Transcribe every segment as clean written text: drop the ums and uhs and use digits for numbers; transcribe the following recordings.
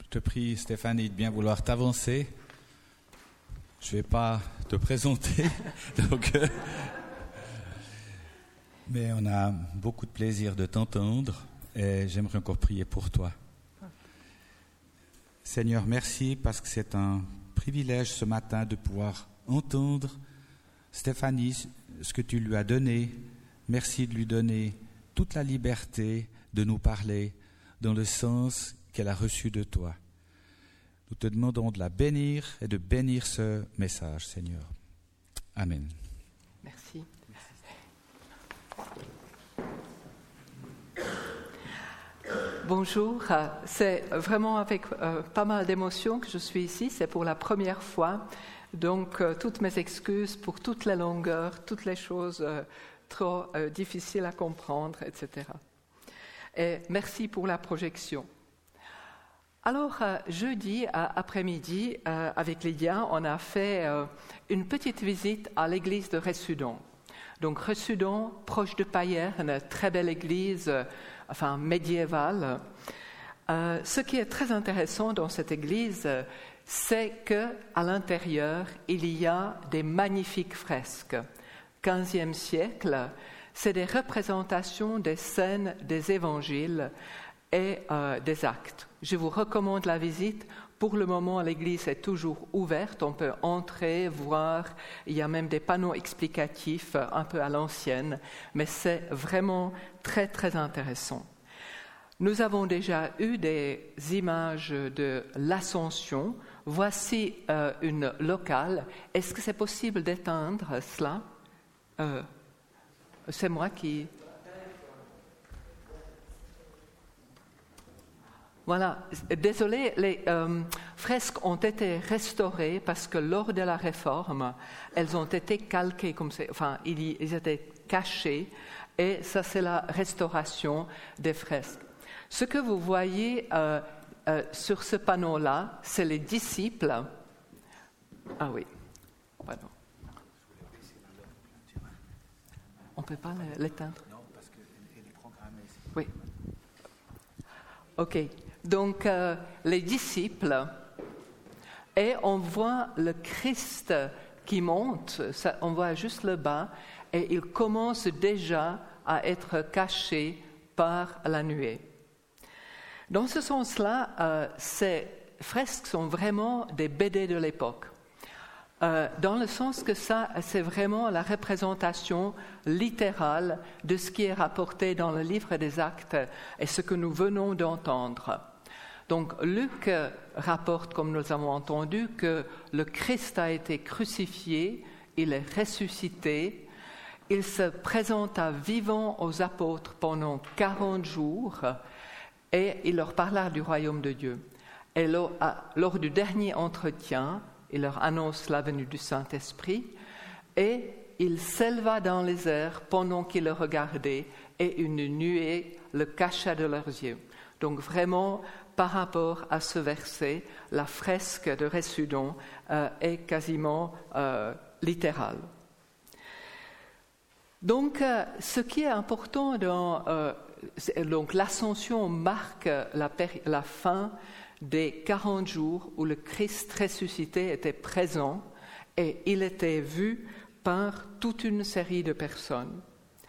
te prie, Stéphanie, de bien vouloir t'avancer. Je ne vais pas te présenter, mais on a beaucoup de plaisir de t'entendre et j'aimerais encore prier pour toi. Seigneur, merci parce que c'est un privilège ce matin de pouvoir entendre Stéphanie, ce que tu lui as donné. Merci de lui donner toute la liberté de nous parler dans le sens qu'elle a reçu de toi. Nous te demandons de la bénir et de bénir ce message, Seigneur. Amen. Merci. Bonjour, c'est vraiment avec pas mal d'émotion que je suis ici, c'est pour la première fois, donc toutes mes excuses pour toute la longueur, toutes les choses trop difficiles à comprendre, etc. Et merci pour la projection. Alors, jeudi après-midi, avec Lydia, on a fait une petite visite à l'église de Ressudon. Donc, Ressudon, proche de Payerne, très belle église, médiévale. Ce qui est très intéressant dans cette église, c'est qu'à l'intérieur, il y a des magnifiques fresques. 15e siècle, c'est des représentations des scènes des évangiles et des actes. Je vous recommande la visite. Pour le moment, l'église est toujours ouverte. On peut entrer, voir. Il y a même des panneaux explicatifs un peu à l'ancienne. Mais c'est vraiment très, très intéressant. Nous avons déjà eu des images de l'Ascension. Voici une locale. Est-ce que c'est possible d'éteindre cela? C'est moi qui... Voilà, désolé, les fresques ont été restaurées parce que lors de la Réforme, elles ont été calquées, ils étaient cachés, et ça c'est la restauration des fresques. Ce que vous voyez sur ce panneau-là, c'est les disciples. Ah oui, pardon. On ne peut pas l'éteindre? Non, parce qu'elle est programmée. Oui. Ok. Donc, les disciples, et on voit le Christ qui monte, on voit juste le bas, et il commence déjà à être caché par la nuée. Dans ce sens-là, ces fresques sont vraiment des BD de l'époque. Dans le sens que ça, c'est vraiment la représentation littérale de ce qui est rapporté dans le livre des Actes et ce que nous venons d'entendre. Donc Luc rapporte, comme nous avons entendu, que le Christ a été crucifié, il est ressuscité, il se présenta vivant aux apôtres pendant 40 jours et il leur parla du royaume de Dieu. Et lors du dernier entretien, il leur annonce la venue du Saint-Esprit et il s'éleva dans les airs pendant qu'ils le regardaient et une nuée le cacha de leurs yeux. Donc vraiment, par rapport à ce verset, la fresque de Ressudon est quasiment littérale. Donc, ce qui est important donc l'Ascension marque la fin des 40 jours où le Christ ressuscité était présent et il était vu par toute une série de personnes.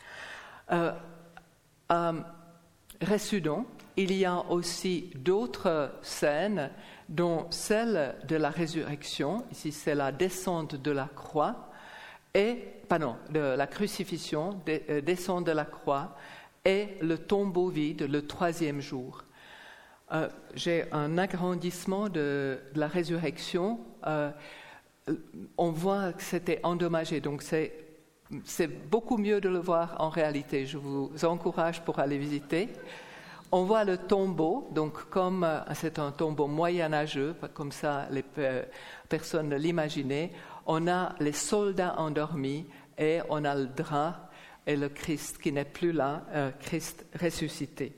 À Ressudon, il y a aussi d'autres scènes, dont celle de la résurrection, ici c'est la descente de la croix, de la crucifixion, descente de la croix, et le tombeau vide le 3e jour. J'ai un agrandissement de la résurrection. On voit que c'était endommagé, donc c'est beaucoup mieux de le voir en réalité. Je vous encourage pour aller visiter. On voit le tombeau, donc comme c'est un tombeau moyenâgeux, comme ça les personnes l'imaginaient, on a les soldats endormis et on a le drap et le Christ qui n'est plus là, Christ ressuscité.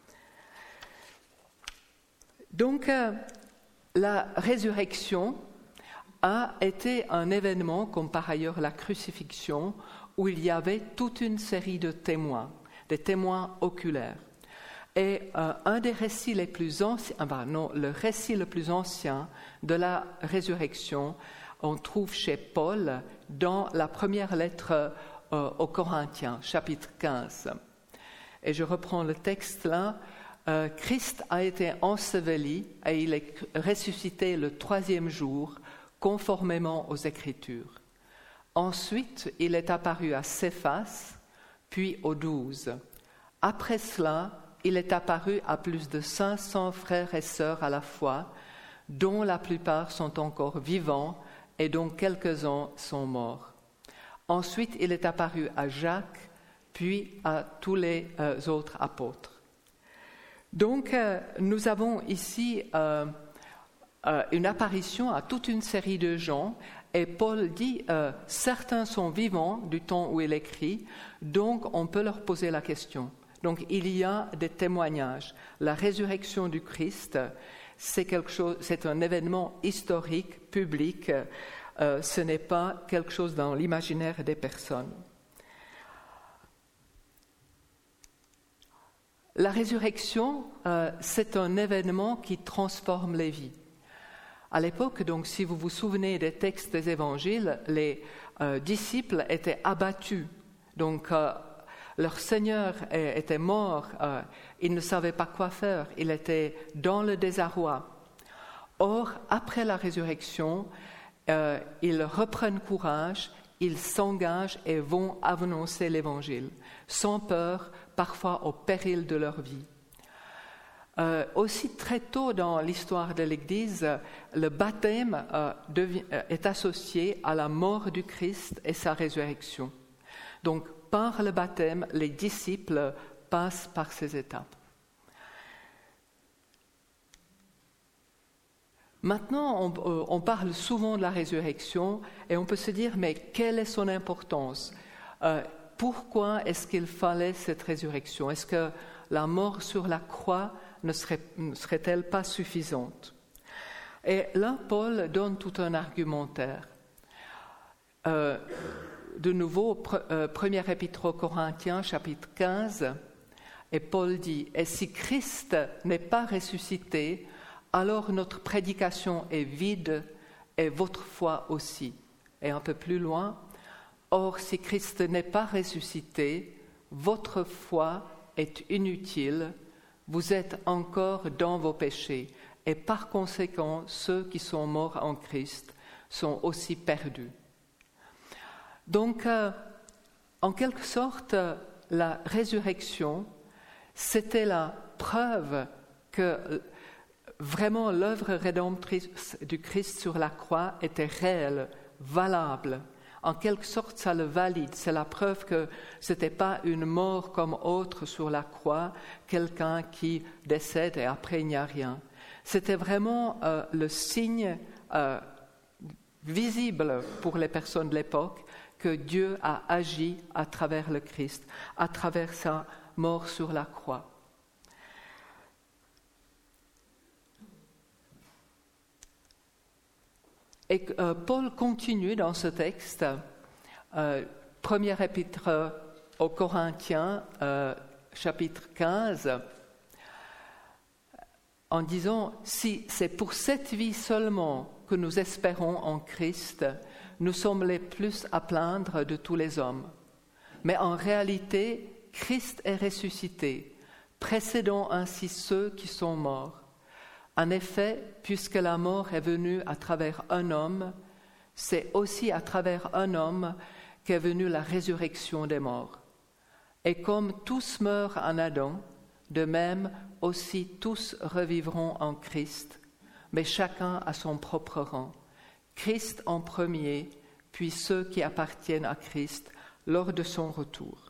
Donc la résurrection a été un événement, comme par ailleurs la crucifixion, où il y avait toute une série de témoins, des témoins oculaires. est un des récits les plus anciens, le récit le plus ancien de la résurrection. On trouve chez Paul dans la première lettre aux Corinthiens, chapitre 15. Et je reprends le texte là. Christ a été enseveli et il est ressuscité le 3e jour, conformément aux Écritures. Ensuite, il est apparu à Céphas, puis aux 12. Après cela, il est apparu à plus de 500 frères et sœurs à la fois, dont la plupart sont encore vivants et dont quelques-uns sont morts. Ensuite, il est apparu à Jacques, puis à tous les autres apôtres. Donc, nous avons ici une apparition à toute une série de gens, et Paul dit certains sont vivants du temps où il écrit, donc on peut leur poser la question. Donc, il y a des témoignages. La résurrection du Christ, c'est un événement historique, public. Ce n'est pas quelque chose dans l'imaginaire des personnes. La résurrection, c'est un événement qui transforme les vies. À l'époque, donc, si vous vous souvenez des textes des évangiles, les disciples étaient abattus. Donc, leur Seigneur était mort, ils ne savaient pas quoi faire, ils étaient dans le désarroi. Or, après la résurrection, ils reprennent courage, ils s'engagent et vont annoncer l'Évangile, sans peur, parfois au péril de leur vie. Aussi très tôt dans l'histoire de l'Église, le baptême est associé à la mort du Christ et sa résurrection. Donc, par le baptême, les disciples passent par ces étapes. Maintenant, on parle souvent de la résurrection et on peut se dire, mais quelle est son importance ? Pourquoi est-ce qu'il fallait cette résurrection ? Est-ce que la mort sur la croix ne serait-elle pas suffisante ? Et là, Paul donne tout un argumentaire. De nouveau, première épître aux Corinthiens, chapitre 15, et Paul dit « Et si Christ n'est pas ressuscité, alors notre prédication est vide et votre foi aussi. » Et un peu plus loin, « Or, si Christ n'est pas ressuscité, votre foi est inutile, vous êtes encore dans vos péchés, et par conséquent, ceux qui sont morts en Christ sont aussi perdus. » Donc, en quelque sorte, la résurrection, c'était la preuve que vraiment l'œuvre rédemptrice du Christ sur la croix était réelle, valable. En quelque sorte, ça le valide. C'est la preuve que ce n'était pas une mort comme autre sur la croix, quelqu'un qui décède et après il n'y a rien. C'était vraiment le signe visible pour les personnes de l'époque que Dieu a agi à travers le Christ, à travers sa mort sur la croix. Et Paul continue dans ce texte, première épître aux Corinthiens, chapitre 15, en disant « Si c'est pour cette vie seulement que nous espérons en Christ, nous sommes les plus à plaindre de tous les hommes. Mais en réalité, Christ est ressuscité, précédant ainsi ceux qui sont morts. En effet, puisque la mort est venue à travers un homme, c'est aussi à travers un homme qu'est venue la résurrection des morts. Et comme tous meurent en Adam, de même aussi tous revivront en Christ, mais chacun à son propre rang. Christ en premier, puis ceux qui appartiennent à Christ lors de son retour.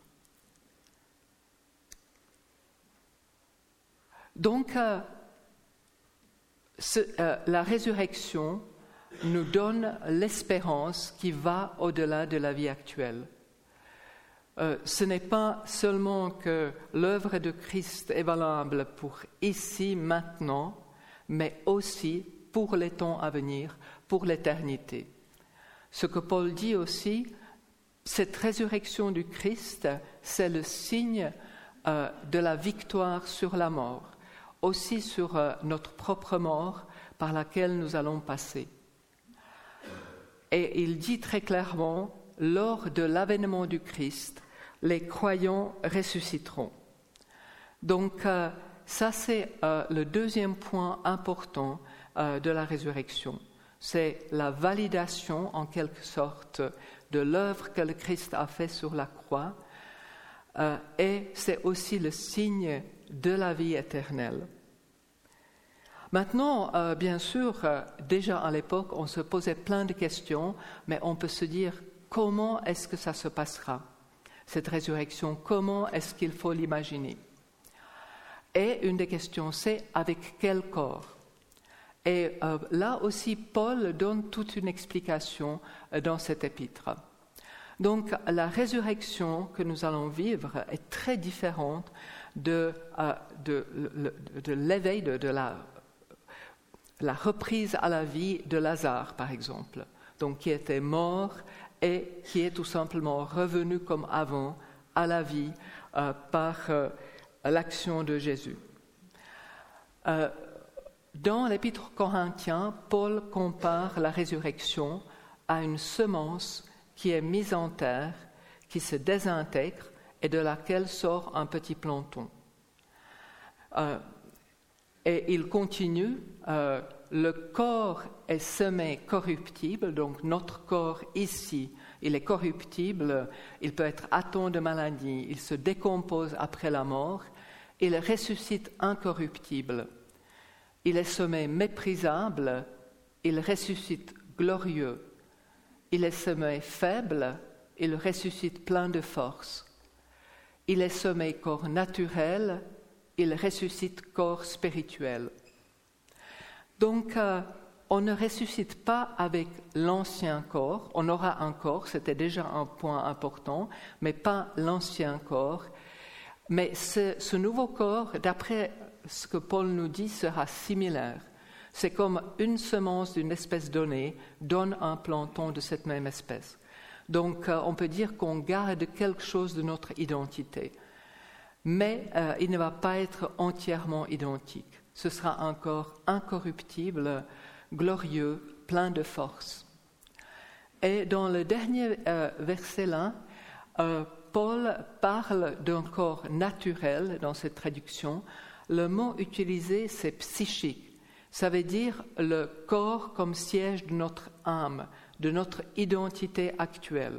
Donc, la résurrection nous donne l'espérance qui va au-delà de la vie actuelle. Ce n'est pas seulement que l'œuvre de Christ est valable pour ici, maintenant, mais aussi pour les temps à venir, pour l'éternité. Ce que Paul dit aussi, cette résurrection du Christ, c'est le signe de la victoire sur la mort, aussi sur notre propre mort par laquelle nous allons passer. Et il dit très clairement, lors de l'avènement du Christ, les croyants ressusciteront. Donc ça c'est le deuxième point important de la résurrection. C'est la validation en quelque sorte de l'œuvre que le Christ a fait sur la croix et c'est aussi le signe de la vie éternelle. Maintenant, bien sûr, déjà à l'époque, on se posait plein de questions, mais on peut se dire comment est-ce que ça se passera, cette résurrection, comment est-ce qu'il faut l'imaginer? Et une des questions, c'est avec quel corps? Et là aussi, Paul donne toute une explication dans cet épître. Donc, la résurrection que nous allons vivre est très différente de l'éveil, de la reprise à la vie de Lazare, par exemple, donc qui était mort et qui est tout simplement revenu comme avant à la vie par l'action de Jésus. Dans l'Épître aux Corinthiens, Paul compare la résurrection à une semence qui est mise en terre, qui se désintègre et de laquelle sort un petit planton. Et il continue, le corps est semé corruptible, donc notre corps ici, il est corruptible, il peut être atteint de maladie, il se décompose après la mort, il ressuscite incorruptible. Il est semé méprisable, il ressuscite glorieux. Il est semé faible, il ressuscite plein de force. Il est semé corps naturel, il ressuscite corps spirituel. Donc, on ne ressuscite pas avec l'ancien corps. On aura un corps, c'était déjà un point important, mais pas l'ancien corps. Mais ce nouveau corps, d'après ce que Paul nous dit, sera similaire. C'est comme une semence d'une espèce donnée donne un planton de cette même espèce. Donc, on peut dire qu'on garde quelque chose de notre identité. Mais il ne va pas être entièrement identique. Ce sera un corps incorruptible, glorieux, plein de force. Et dans le dernier verset là, Paul parle d'un corps naturel dans cette traduction. Le mot utilisé, c'est psychique. Ça veut dire le corps comme siège de notre âme, de notre identité actuelle.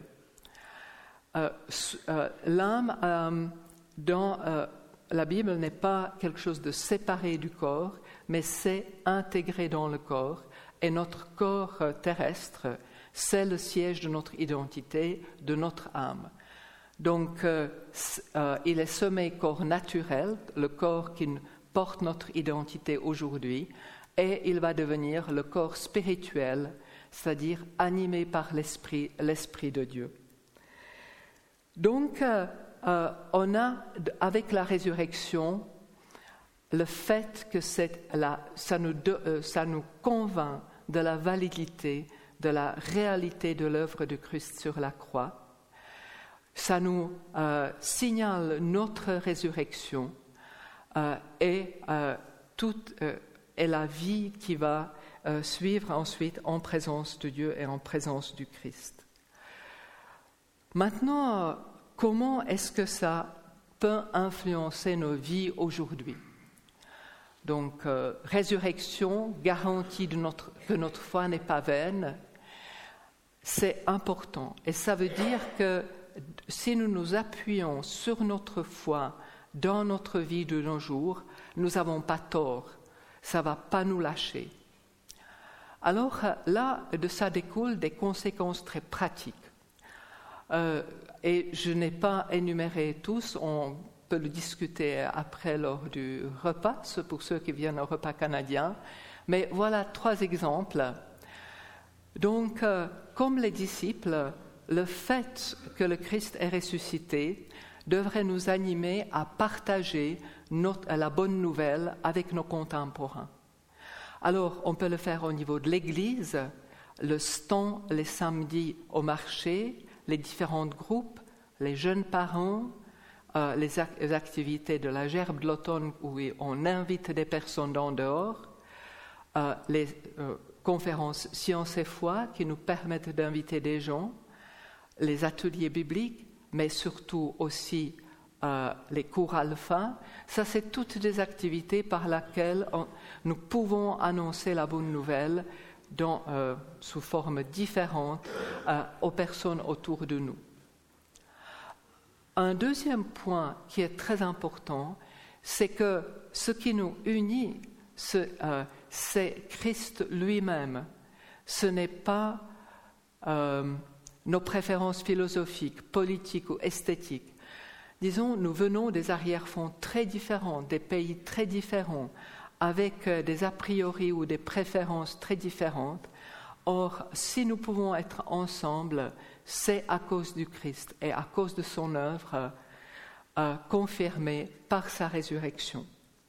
L'âme, dans la Bible, n'est pas quelque chose de séparé du corps, mais c'est intégré dans le corps. Et notre corps terrestre, c'est le siège de notre identité, de notre âme. Donc, il est semé corps naturel, le corps qui porte notre identité aujourd'hui, et il va devenir le corps spirituel, c'est-à-dire animé par l'Esprit de Dieu. Donc, on a, avec la résurrection, le fait que ça nous convainc de la validité, de la réalité de l'œuvre de Christ sur la croix. Ça nous signale notre résurrection et la vie qui va suivre ensuite en présence de Dieu et en présence du Christ. Maintenant, comment est-ce que ça peut influencer nos vies aujourd'hui? Donc, résurrection, garantie que notre foi n'est pas vaine, c'est important. Et ça veut dire que si nous nous appuyons sur notre foi dans notre vie de nos jours, nous n'avons pas tort. Ça ne va pas nous lâcher. Alors là, de ça découlent des conséquences très pratiques. Et je n'ai pas énuméré tous, on peut le discuter après lors du repas, pour ceux qui viennent au repas canadien. Mais voilà 3 exemples. Donc, comme les disciples, le fait que le Christ est ressuscité devrait nous animer à partager la bonne nouvelle avec nos contemporains. Alors, on peut le faire au niveau de l'Église, le stand les samedis au marché, les différents groupes, les jeunes parents, les activités de la gerbe de l'automne où on invite des personnes d'en dehors, les conférences Science et foi qui nous permettent d'inviter des gens, les ateliers bibliques, mais surtout aussi les cours alpha. Ça, c'est toutes des activités par lesquelles nous pouvons annoncer la bonne nouvelle sous forme différente aux personnes autour de nous. Un deuxième point qui est très important, c'est que ce qui nous unit, c'est Christ lui-même. Ce n'est pas nos préférences philosophiques, politiques ou esthétiques. Disons, nous venons des arrière-fonds très différents, des pays très différents, avec des a priori ou des préférences très différentes. Or, si nous pouvons être ensemble, c'est à cause du Christ et à cause de son œuvre confirmée par sa résurrection.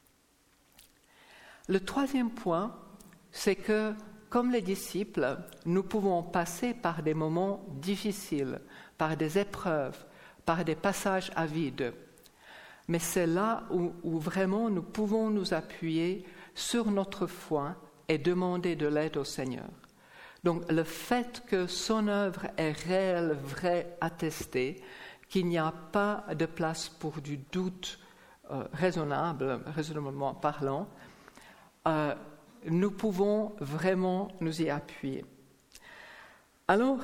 Le troisième point, c'est que, comme les disciples, nous pouvons passer par des moments difficiles, par des épreuves, par des passages à vide. Mais c'est là où vraiment nous pouvons nous appuyer sur notre foi et demander de l'aide au Seigneur. Donc le fait que son œuvre est réelle, vraie, attestée, qu'il n'y a pas de place pour du doute raisonnablement parlant, nous pouvons vraiment nous y appuyer. Alors,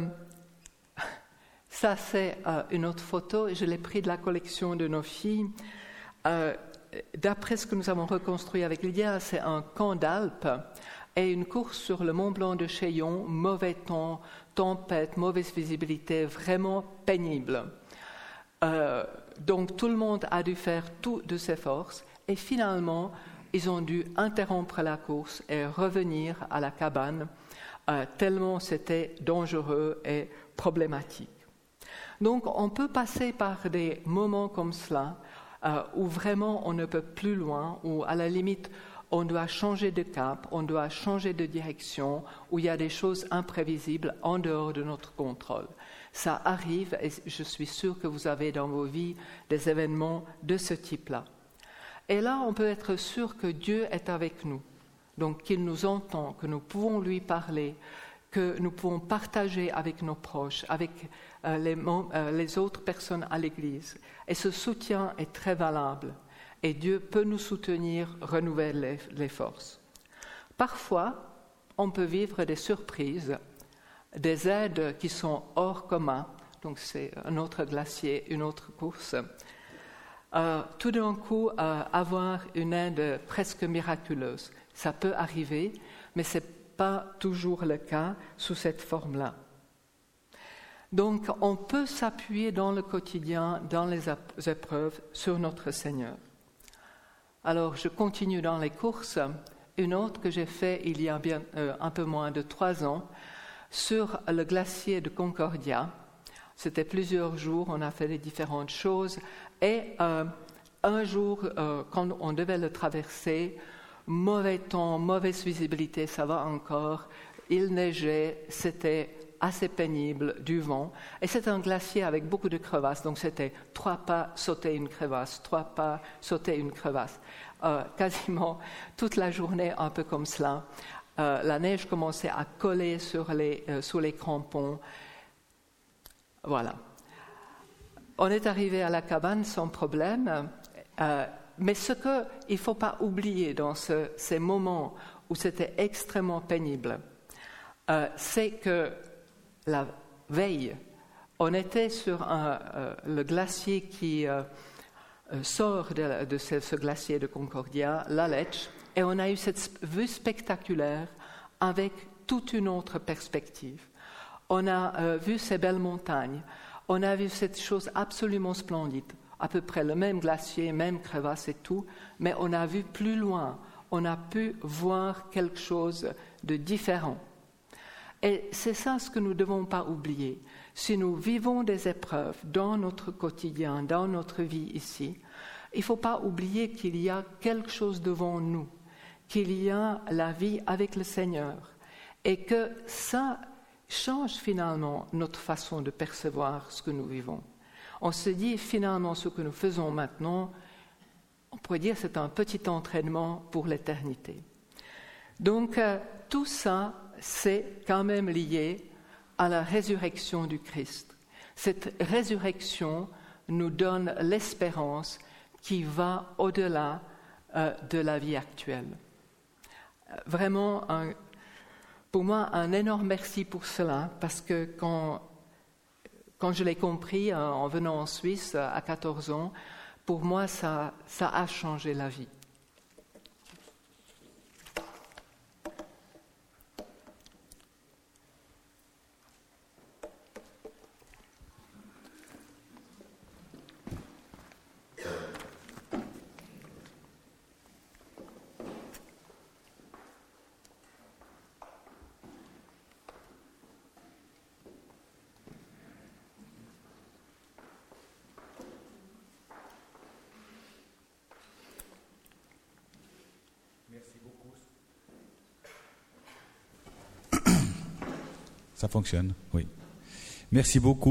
ça c'est une autre photo, je l'ai prise de la collection de nos filles. D'après ce que nous avons reconstruit avec Lydia, c'est un camp d'Alpes et une course sur le Mont Blanc de Chaillon, mauvais temps, tempête, mauvaise visibilité, vraiment pénible. Donc tout le monde a dû faire tout de ses forces et finalement ils ont dû interrompre la course et revenir à la cabane tellement c'était dangereux et problématique. Donc on peut passer par des moments comme cela où vraiment on ne peut plus loin, où à la limite on doit changer de cap, on doit changer de direction, où il y a des choses imprévisibles en dehors de notre contrôle. Ça arrive et je suis sûre que vous avez dans vos vies des événements de ce type-là. Et là, on peut être sûr que Dieu est avec nous, donc qu'il nous entend, que nous pouvons lui parler, que nous pouvons partager avec nos proches, avec les autres personnes à l'Église. Et ce soutien est très valable. Et Dieu peut nous soutenir, renouveler les forces. Parfois, on peut vivre des surprises, des aides qui sont hors commun. Donc c'est un autre glacier, une autre course. Tout d'un coup, avoir une aide presque miraculeuse. Ça peut arriver, mais ce n'est pas toujours le cas sous cette forme-là. Donc, on peut s'appuyer dans le quotidien, dans les épreuves, sur notre Seigneur. Alors, je continue dans les courses. Une autre que j'ai faite il y a bien un peu moins de 3 ans, sur le glacier de Concordia. C'était plusieurs jours, on a fait les différentes choses. Et un jour, quand on devait le traverser, mauvais temps, mauvaise visibilité, ça va encore. Il neigeait, c'était assez pénible, du vent. Et c'est un glacier avec beaucoup de crevasses. Donc c'était 3 pas, sauter une crevasse, 3 pas, sauter une crevasse. Quasiment toute la journée, un peu comme cela. La neige commençait à coller sur les crampons. Voilà. On est arrivé à la cabane sans problème. Mais ce qu'il ne faut pas oublier dans ces moments où c'était extrêmement pénible, c'est que la veille, on était sur le glacier qui sort de ce glacier de Concordia, l'Aletsch, et on a eu cette vue spectaculaire avec toute une autre perspective. On a vu ces belles montagnes, on a vu cette chose absolument splendide, à peu près le même glacier, même crevasse et tout, mais on a vu plus loin, on a pu voir quelque chose de différent. Et c'est ça ce que nous ne devons pas oublier. Si nous vivons des épreuves dans notre quotidien, dans notre vie ici, il ne faut pas oublier qu'il y a quelque chose devant nous, qu'il y a la vie avec le Seigneur, et que ça change finalement notre façon de percevoir ce que nous vivons. On se dit finalement ce que nous faisons maintenant, on pourrait dire c'est un petit entraînement pour l'éternité. Donc tout ça, c'est quand même lié à la résurrection du Christ. Cette résurrection nous donne l'espérance qui va au-delà de la vie actuelle. Vraiment, pour moi, un énorme merci pour cela, parce que quand je l'ai compris en venant en Suisse à 14 ans, pour moi, ça a changé la vie. Ça fonctionne, oui. Merci beaucoup.